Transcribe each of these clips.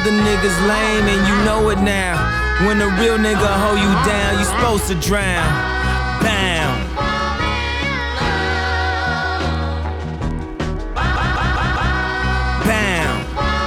other niggas lame and you know it now. When a real nigga hold you down, you supposed to drown. Bound. Bound.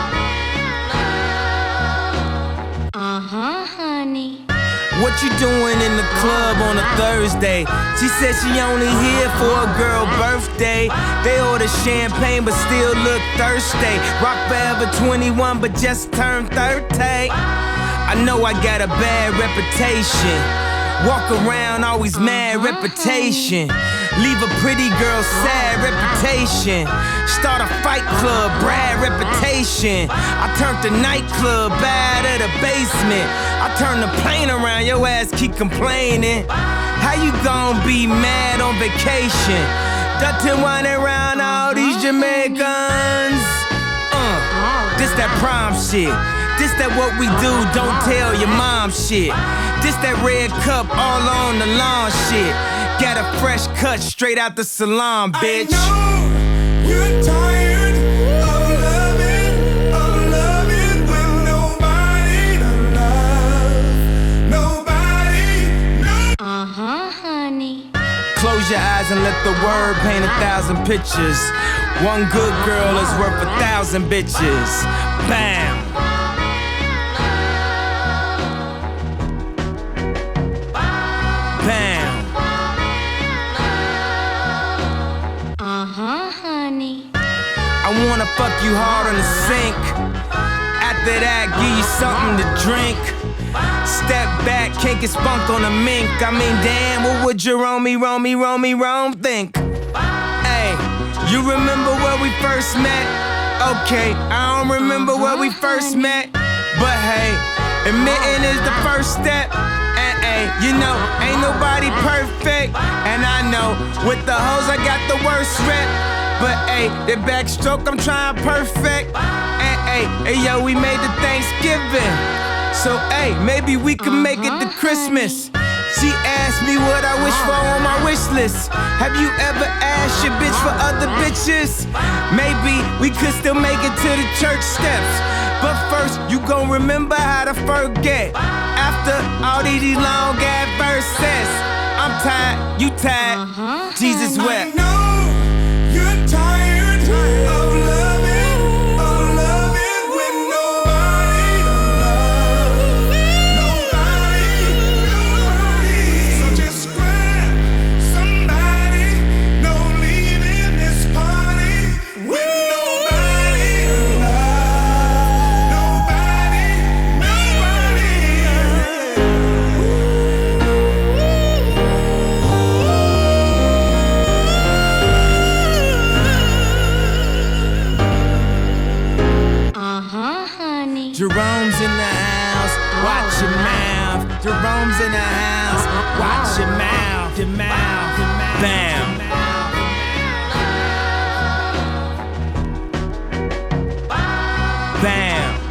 Honey. What you doing in the club on a Thursday? She said she only here for a girl birthday. They order champagne but still look thirsty. Rock forever 21 but just turned 30. I know I got a bad reputation. Walk around always mad reputation. Leave a pretty girl sad reputation. Start a fight club, Brad reputation. I turned the nightclub bad at the basement. I turned the plane around, your ass keep complaining. How you gon' be mad on vacation? Dutton whining around all these Jamaicans. This that prom shit. This that what we do, don't tell your mom shit. This that red cup all on the lawn shit. Got a fresh cut straight out the salon, bitch. I know you're tired of loving with nobody to love. Nobody. Honey. Close your eyes and let the word paint 1,000 pictures. One good girl is worth 1,000 bitches. Bam. Bam. Honey. I wanna fuck you hard on the sink. After that, give you something to drink. Step back, can't get spunk on a mink. I mean, damn, what would Jerome think? Hey, you remember where we first met? Okay, I don't remember where we first met. But hey, admitting is the first step. And hey, you know, ain't nobody perfect. And I know, with the hoes I got the worst rep. But hey, the backstroke I'm trying perfect. And hey, yo, we made the Thanksgiving. So hey, maybe we can make it to Christmas. She asked me what I wish for on my wish list. Have you ever asked your bitch for other bitches? Maybe we could still make it to the church steps. But first, you gon' remember how to forget. After all these long ass verses, I'm tired, you tired, Jesus wept. I know you're tired of loving with nobody to love. Nobody. So just grab somebody. No leaving this party with nobody to love. Nobody. Honey. Jerome's in the house, watch your mouth. Jerome's in the house, watch your mouth, your mouth, your mouth. Bam. Bam.